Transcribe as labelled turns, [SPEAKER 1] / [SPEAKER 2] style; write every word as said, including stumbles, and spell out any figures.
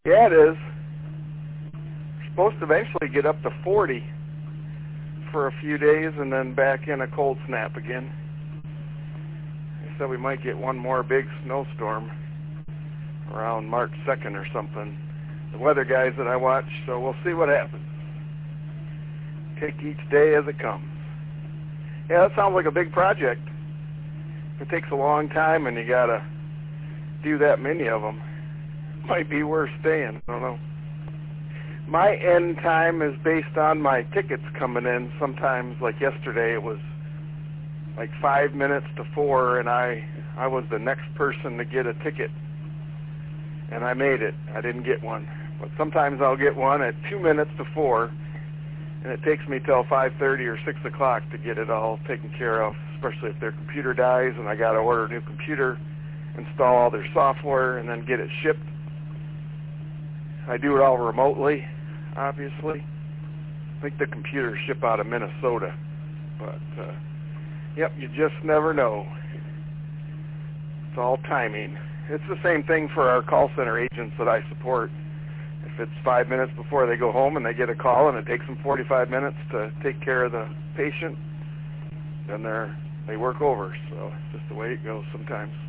[SPEAKER 1] Yeah, it is. We're supposed to eventually get up to forty for a few days and then back in a cold snap again. They said we might get one more big snowstorm around March second or something. The weather guys that I watch, so we'll see what happens. Take each day as it comes. Yeah, that sounds like a big project. It takes a long time and you gotta do that many of them. Might be worth staying, I don't know. My end time is based on my tickets coming in. Sometimes, like yesterday, it was like five minutes to four, and I I was the next person to get a ticket, and I made it. I didn't get one, but sometimes I'll get one at two minutes to four, and it takes me till five thirty or six o'clock to get it all taken care of. Especially if their computer dies, and I got to order a new computer, install all their software, and then get it shipped. I do it all remotely. Obviously, I think the computers ship out of Minnesota, but uh, yep, you just never know. It's all timing. It's the same thing for our call center agents that I support. If it's five minutes before they go home and they get a call and it takes them forty-five minutes to take care of the patient, then they're they work over. So it's just the way it goes sometimes.